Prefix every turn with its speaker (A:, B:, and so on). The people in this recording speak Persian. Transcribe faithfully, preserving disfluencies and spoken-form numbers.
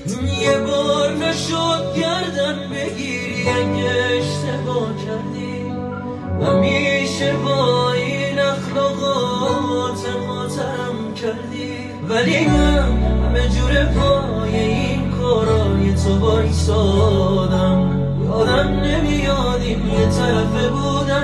A: یه بار نشد گردن بگیری اگه اشتباه کردی و میشه با این اخلاقات خاطرم کردی، ولی من همه جور پای این کارای تو بایستادم. یادم نمیاد این یه طرفه بودم